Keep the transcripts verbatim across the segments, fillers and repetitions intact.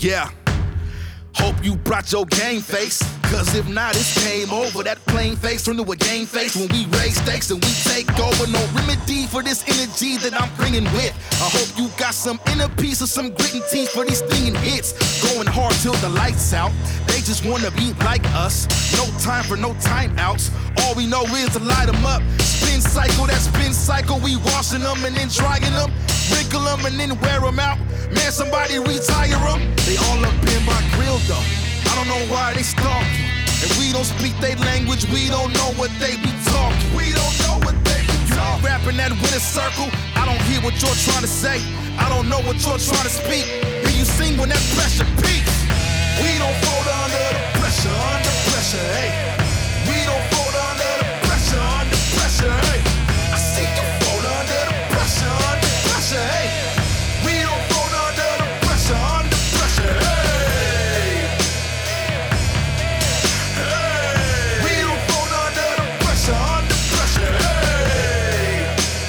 Yeah. Hope you brought your game face, cause if not, it's game over. That plain face turned to a game face when we raise stakes and we take over. No remedy for this energy that I'm bringing with. I hope you got some inner peace or some grit and teeth for these stinging hits. Going hard till the lights out. They just wanna be like us. No time for no timeouts. All we know is to light them up. Spin cycle, that spin cycle. We washing them and then drying them. Wrinkle them and then wear them out. Man, somebody retire them. They all up in my grill though. I don't know why they stalking. And we don't speak their language, we don't know what they be talking. We don't know what they be talking. You ain't rapping that winner circle. I don't hear what you're trying to say. I don't know what you're trying to speak. Hear you sing when that pressure peaks. We don't fold under the pressure, under pressure, hey. We don't fold under the pressure, under pressure, hey. I see you fold under the pressure, under pressure, hey. We don't fold under the pressure, under pressure, hey. Hey. We don't fold under the pressure, under pressure, hey.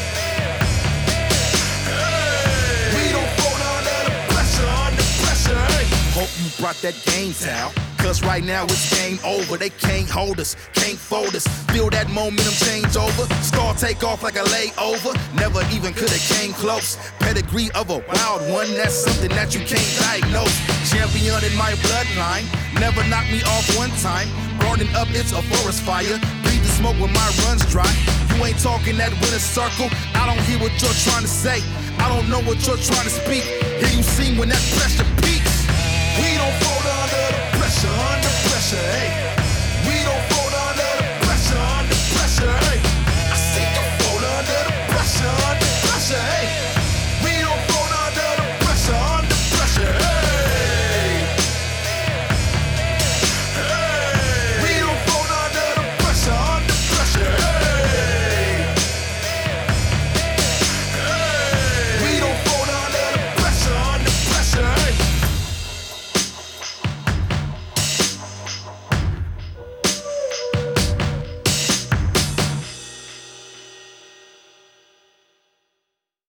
Hey. We don't fold under the pressure, under pressure, hey. Hope you brought that game down. Cause right now it's game over. They can't hold us, can't fold us. Feel that momentum change over. Star take off like a layover. Never even could've came close. Pedigree of a wild one, that's something that you can't diagnose. Champion in my bloodline, never knocked me off one time. Burning up, it's a forest fire. Breathe the smoke when my runs dry. You ain't talking that winner circle. I don't hear what you're trying to say. I don't know what you're trying to speak. Hear you sing when that pressure peaks. We don't fold under the pressure, under pressure, hey.